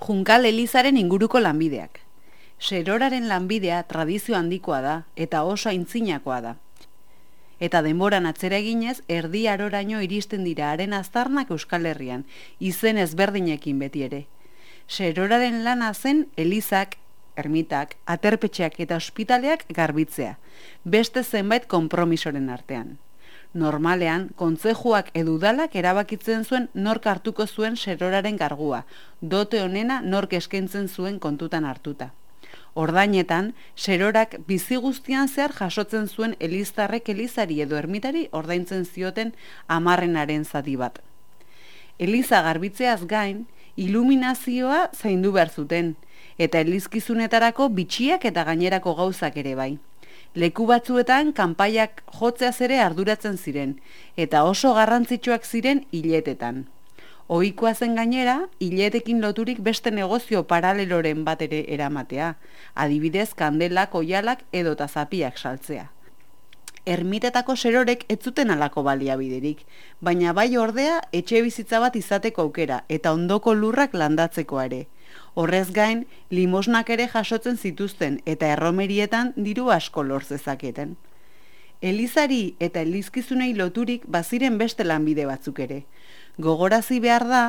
Junkal elizaren inguruko lanbideak. Seroraren lanbidea tradizio handikoa da eta oso aintzinakoa da. Eta denboran atzera eginez, erdi aroraino iristen dira haren aztarnak Euskal Herrian, izen ezberdinekin beti ere. Seroraren lana zen elizak, ermitak, aterpetxeak eta ospitaleak garbitzea, beste zenbait konpromisoren artean. Normalean, kontzejuak edo udalak erabakitzen zuen nork hartuko zuen seroraren kargua, dote honena nork eskaintzen zuen kontutan hartuta. Ordainetan, serorak bizi guztian zehar jasotzen zuen eliztarrek elizari edo ermitari ordaintzen zioten amarrenaren zati bat. Eliza garbitzeaz gain, iluminazioa zaindu behar zuten, eta elizkizunetarako bitxiak eta gainerako gauzak ere bai. Leku batzuetan kanpaiak jotzeaz ere arduratzen ziren, eta oso garrantzitsuak ziren hiletetan. Ohikoa zen gainera, hiletekin loturik beste negozio paraleloren bat ere eramatea, adibidez kandelak, oihalak edota zapiak saltzea. Ermitetako serorek ez zuten halako baliabiderik, baina bai ordea etxe bizitza bat izateko aukera eta ondoko lurrak landatzeko ere. Horrez gain, limosnak ere jasotzen zituzten eta erromerietan diru asko lor zezaketen. Elizari eta elizkizunei loturik baziren beste lanbide batzuk ere. Gogorazi behar da,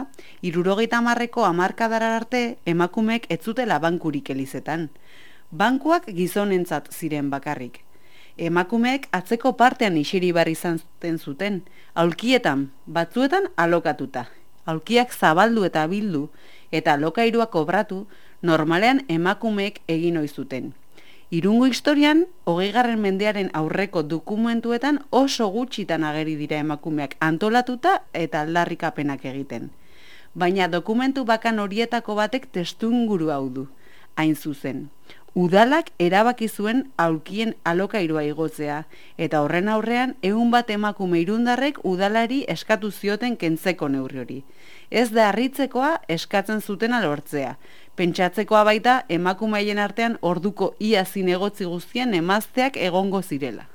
70ko hamarkadara arte emakumeek ez zutela bankurik elizetan. Bankuak gizonentzat ziren bakarrik. Emakumeek atzeko partean iseri behar izan zuten, aulkietan, batzuetan alokatuta. Aulkiak zabaldu eta bildu, eta alokairua kobratu, normalean emakumeek egin ohi zuten. Irungo historian, 20. mendearen aurreko dokumentuetan oso gutxitan ageri dira emakumeak antolatuta eta aldarrikapenak egiten. Baina dokumentu bakan horietako batek testuinguru hau du, hain zuzen. Udalak erabaki zuen aulkien alokairua igotzea, eta horren aurrean 100 emakume irundarrek udalari eskatu zioten kentzeko neurri hori. Ez da harritzekoa eskatzen zutena lortzea. Pentsatzekoa baita emakumeien artean orduko ia zinegotzi guztien emazteak egongo zirela.